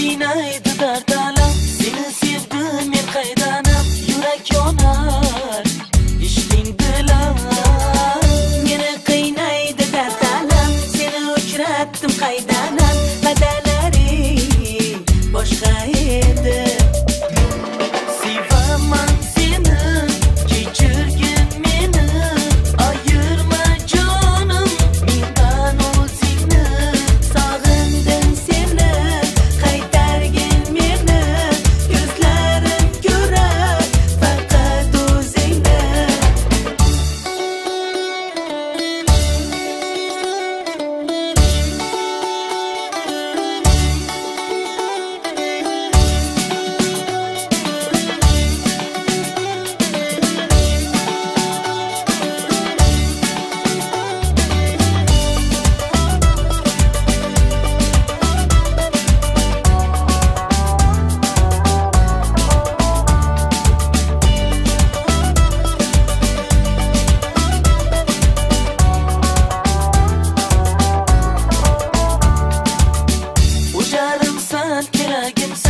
qiynaydi dard alam. Seni sevdim men qaydanam, yurak yonar ishqing bilan. Meni qiynaydi dard alam, seni uchratdim qaydanam, badalaring boshqa edi. Sevaman seni, kechirgin meni, ayirma jonim mendan o'zingni. Sog'indim seni, qaytargin meni, ko'zlarim ko'rar faqat o'zingni. O'sharimsan, keragimsan